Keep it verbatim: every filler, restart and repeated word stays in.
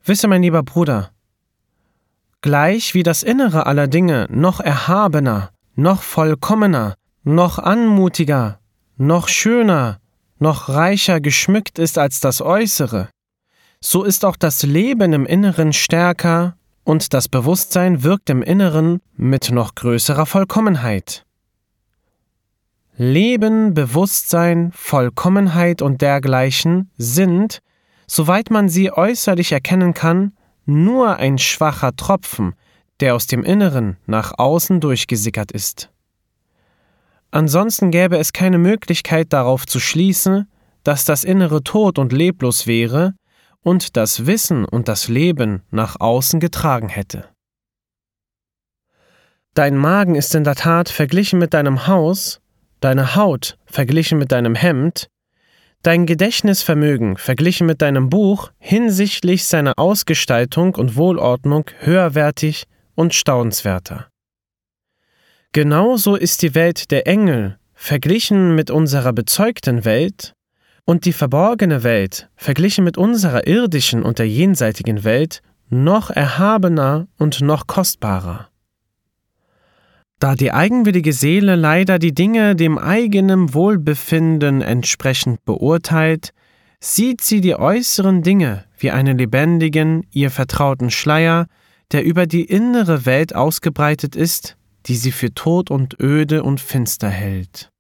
Wisse, mein lieber Bruder, gleich wie das Innere aller Dinge noch erhabener, noch vollkommener, noch anmutiger, noch schöner, noch reicher geschmückt ist als das Äußere, so ist auch das Leben im Inneren stärker und das Bewusstsein wirkt im Inneren mit noch größerer Vollkommenheit. Leben, Bewusstsein, Vollkommenheit und dergleichen sind, soweit man sie äußerlich erkennen kann, nur ein schwacher Tropfen, der aus dem Inneren nach außen durchgesickert ist. Ansonsten gäbe es keine Möglichkeit darauf zu schließen, dass das Innere tot und leblos wäre und das Wissen und das Leben nach außen getragen hätte. Dein Magen ist in der Tat verglichen mit deinem Haus, deine Haut verglichen mit deinem Hemd, dein Gedächtnisvermögen verglichen mit deinem Buch hinsichtlich seiner Ausgestaltung und Wohlordnung höherwertig und staunenswerter. Genauso ist die Welt der Engel verglichen mit unserer bezeugten Welt und die verborgene Welt verglichen mit unserer irdischen und der jenseitigen Welt noch erhabener und noch kostbarer. Da die eigenwillige Seele leider die Dinge dem eigenen Wohlbefinden entsprechend beurteilt, sieht sie die äußeren Dinge wie einen lebendigen, ihr vertrauten Schleier, der über die innere Welt ausgebreitet ist, die sie für tot und öde und finster hält.